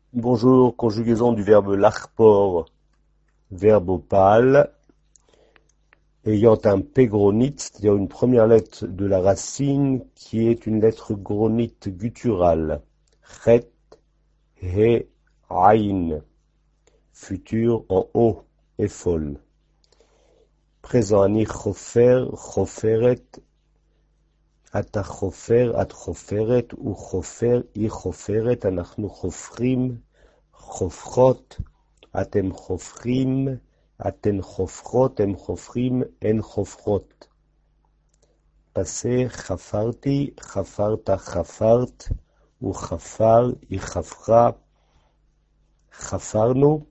Bonjour, conjugaison du verbe larpor, verbe opale, ayant un P gronite, c'est-à-dire une première lettre de la racine qui est une lettre gronite gutturale. Chet, he, aïn, futur en haut et folle. Présent ani chofer, choferet, ata chofer, at choferet, ou chofer, i choferet, anachnu chofrim, chofrot, atem chofrim, aten chofrot, em chofrim, en chofrot. Passé, chafarti, chafarta, chafart, ou chafar, i chafra, chafarnu,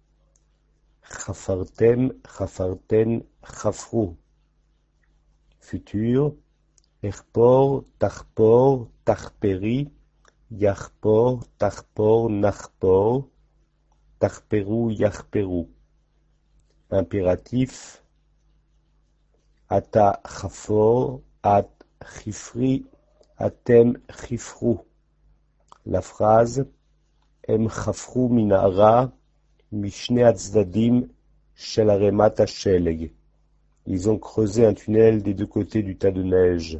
chafartem, chafarten, chafru. Futur, erpor, tachpor, tachperi, yachpor, tachpor, nachpor, tachperu, yachperu. Impératif, ata chafor, at chifri, atem chifru. La phrase, em chafru minara, mishne atzdadim, shel aremat hasheleg. Ils ont creusé un tunnel des deux côtés du tas de neige.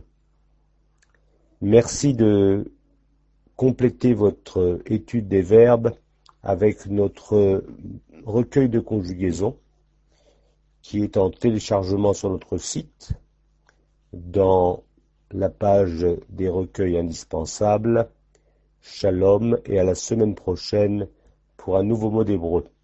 Merci de compléter votre étude des verbes avec notre recueil de conjugaison qui est en téléchargement sur notre site dans la page des recueils indispensables. Shalom et à la semaine prochaine pour un nouveau mot d'hébreu.